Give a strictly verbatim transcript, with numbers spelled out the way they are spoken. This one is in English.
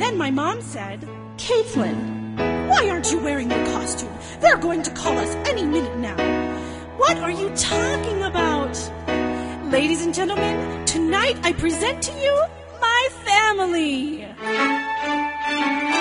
Then my mom said, "Caitlin, why aren't you wearing your costume? They're going to call us any minute now." "What are you talking about?" "Ladies and gentlemen, tonight I present to you my family."